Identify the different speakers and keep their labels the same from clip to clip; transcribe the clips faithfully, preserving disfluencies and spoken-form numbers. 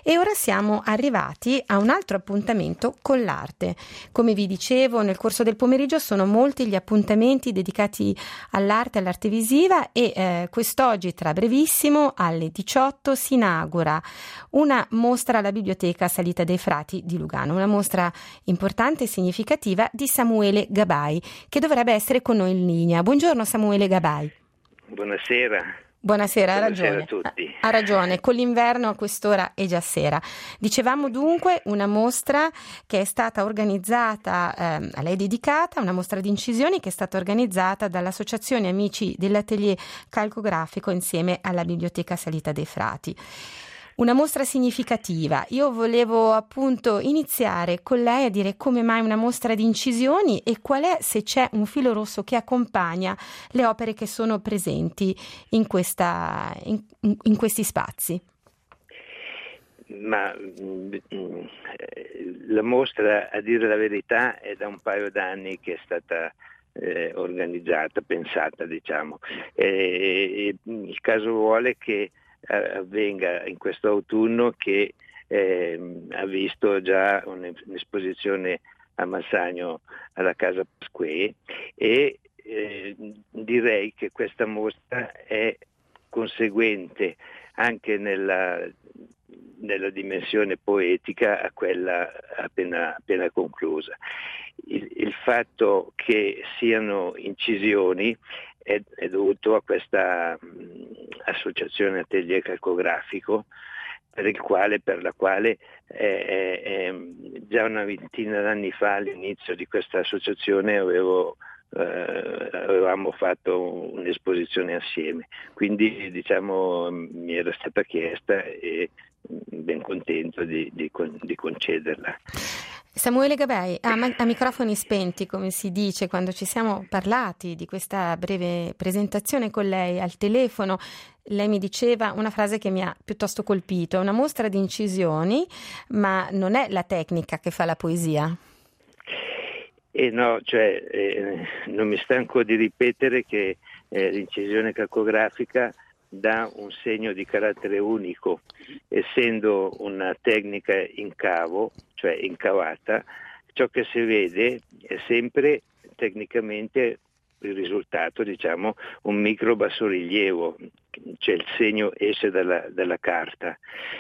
Speaker 1: E ora siamo arrivati a un altro appuntamento con l'arte. Come vi dicevo, nel corso del pomeriggio sono molti gli appuntamenti dedicati all'arte, all'arte visiva e eh, quest'oggi, tra brevissimo, alle diciotto, si inaugura una mostra alla Biblioteca Salita dei Frati di Lugano, una mostra importante e significativa di Samuele Gabai, che dovrebbe essere con noi in linea. Buongiorno Samuele Gabai.
Speaker 2: Buonasera.
Speaker 1: Buonasera, ha
Speaker 2: Buonasera
Speaker 1: ragione.
Speaker 2: a tutti.
Speaker 1: Ha ragione, con l'inverno a quest'ora è già sera. Dicevamo dunque una mostra che è stata organizzata, eh, a lei dedicata, una mostra di incisioni che è stata organizzata dall'Associazione Amici dell'Atelier Calcografico insieme alla Biblioteca Salita dei Frati. Una mostra significativa. Io volevo appunto iniziare con lei a dire come mai una mostra di incisioni e qual è, se c'è, un filo rosso che accompagna le opere che sono presenti in, questa, in, in questi spazi.
Speaker 2: Ma la mostra, a dire la verità, è da un paio d'anni che è stata eh, organizzata, pensata, diciamo. E, il caso vuole che avvenga in questo autunno, che eh, ha visto già un'esposizione a Massagno alla Casa Pasquè, e eh, direi che questa mostra è conseguente anche nella, nella dimensione poetica a quella appena, appena conclusa. Il, il fatto che siano incisioni è, è dovuto a questa mh, associazione Atelier Calcografico, per il quale, per la quale eh, eh, già una ventina d'anni fa, all'inizio di questa associazione, avevo, eh, avevamo fatto un'esposizione assieme. Quindi, diciamo, mi era stata chiesta e ben contento di, di, di concederla.
Speaker 1: Samuele Gabai, a, a microfoni spenti, come si dice, quando ci siamo parlati di questa breve presentazione con lei al telefono, lei mi diceva una frase che mi ha piuttosto colpito: è una mostra di incisioni, ma non è la tecnica che fa la poesia.
Speaker 2: E no, cioè, eh, non mi stanco di ripetere che eh, l'incisione calcografica dà un segno di carattere unico, essendo una tecnica in cavo, cioè incavata. Ciò che si vede è sempre tecnicamente il risultato, diciamo, un micro bassorilievo, cioè il segno esce dalla, dalla carta.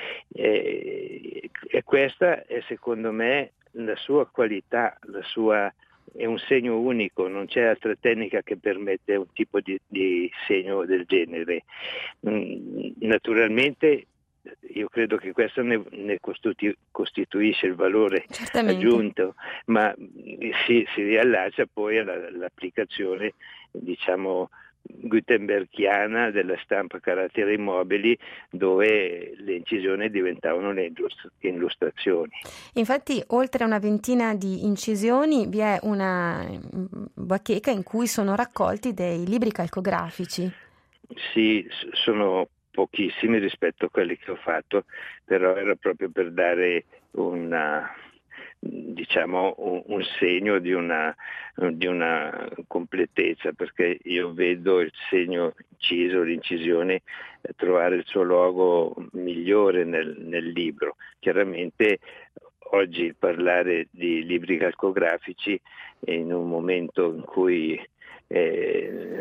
Speaker 2: E, e questa è, secondo me, la sua qualità, la sua è un segno unico, non c'è altra tecnica che permette un tipo di, di segno del genere. Naturalmente io credo che questo ne, ne costitu, costituisce il valore
Speaker 1: Certamente.
Speaker 2: aggiunto, ma si, si riallaccia poi alla, all'applicazione, diciamo, gutenbergiana della stampa a caratteri mobili, dove le incisioni diventavano le illustrazioni.
Speaker 1: Infatti, oltre a una ventina di incisioni, vi è una bacheca in cui sono raccolti dei libri calcografici.
Speaker 2: Sì, sono pochissimi rispetto a quelli che ho fatto, però era proprio per dare una, diciamo, un, un segno di una, di una completezza, perché io vedo il segno inciso, l'incisione, trovare il suo luogo migliore nel, nel libro. Chiaramente oggi parlare di libri calcografici in un momento in cui eh,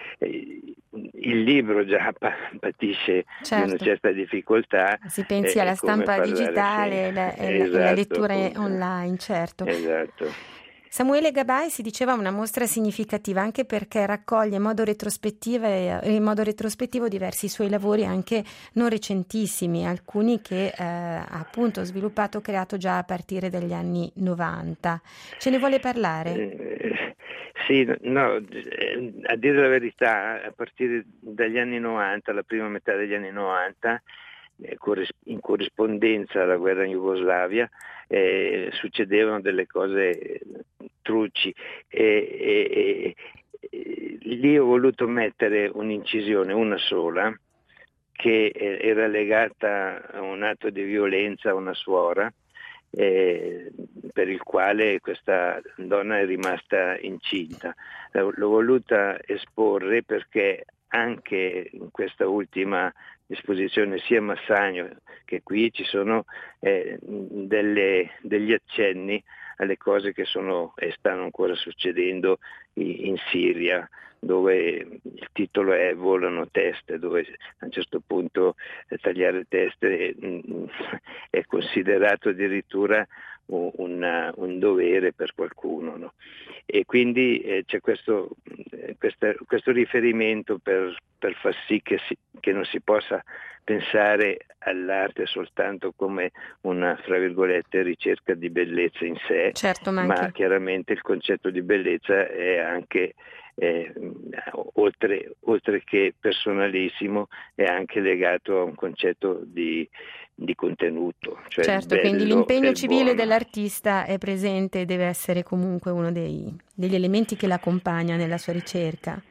Speaker 2: il libro già patisce, certo, di una certa difficoltà.
Speaker 1: Si pensi alla stampa digitale e la, e
Speaker 2: esatto,
Speaker 1: la lettura
Speaker 2: appunto.
Speaker 1: online, certo.
Speaker 2: Esatto.
Speaker 1: Samuele Gabai, si diceva, una mostra significativa anche perché raccoglie in modo retrospettivo, in modo retrospettivo diversi suoi lavori, anche non recentissimi, alcuni che eh, ha appunto sviluppato, creato già a partire dagli anni novanta. Ce ne vuole parlare?
Speaker 2: Eh, sì, no, a dire la verità, a partire dagli anni novanta, la prima metà degli anni novanta, in corrispondenza alla guerra in Jugoslavia, eh, succedevano delle cose truci e, e, e lì ho voluto mettere un'incisione, una sola, che era legata a un atto di violenza a una suora, eh, per il quale questa donna è rimasta incinta. L'ho voluta esporre perché anche in questa ultima esposizione sia a Massagno che qui ci sono eh, delle, degli accenni alle cose che sono e stanno ancora succedendo in Siria, dove il titolo è Volano teste, dove a un certo punto tagliare teste è considerato addirittura un, un dovere per qualcuno, no? E quindi eh, c'è questo, eh, questa, questo riferimento per, per far sì che, si, che non si possa pensare all'arte soltanto come una, fra virgolette, ricerca di bellezza in sé,
Speaker 1: certo, ma,
Speaker 2: ma
Speaker 1: anche...
Speaker 2: chiaramente il concetto di bellezza è anche Eh, oltre, oltre che personalissimo, è anche legato a un concetto di, di contenuto. Cioè
Speaker 1: certo,
Speaker 2: bello,
Speaker 1: quindi l'impegno civile
Speaker 2: buono.
Speaker 1: dell'artista è presente e deve essere comunque uno dei, degli elementi che l'accompagna nella sua ricerca.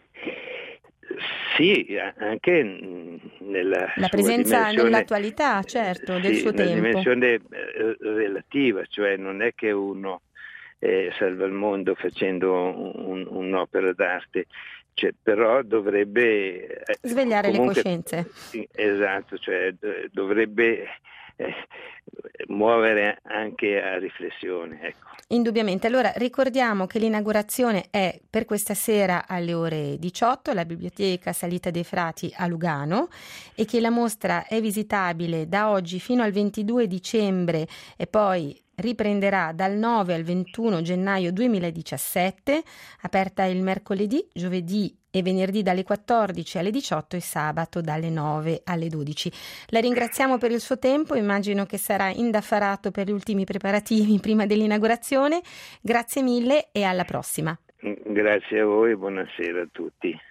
Speaker 2: Sì, anche nella
Speaker 1: la
Speaker 2: sua
Speaker 1: presenza
Speaker 2: dimensione,
Speaker 1: nell'attualità, certo, del
Speaker 2: sì,
Speaker 1: suo
Speaker 2: nella
Speaker 1: tempo.
Speaker 2: dimensione relativa, cioè non è che uno eh, salva il mondo facendo un, un'opera d'arte, cioè, però dovrebbe eh,
Speaker 1: svegliare
Speaker 2: comunque,
Speaker 1: le coscienze.
Speaker 2: Esatto, cioè dovrebbe eh, muovere anche a riflessione, ecco.
Speaker 1: Indubbiamente. Allora ricordiamo che l'inaugurazione è per questa sera alle ore diciotto alla Biblioteca Salita dei Frati a Lugano e che la mostra è visitabile da oggi fino al ventidue dicembre e poi riprenderà dal nove al ventuno gennaio duemiladiciassette, aperta il mercoledì, giovedì e venerdì dalle quattordici alle diciotto e sabato dalle nove alle dodici. La ringraziamo per il suo tempo, immagino che sarà indaffarato per gli ultimi preparativi prima dell'inaugurazione. Grazie mille e alla prossima.
Speaker 2: Grazie a voi, buonasera a tutti.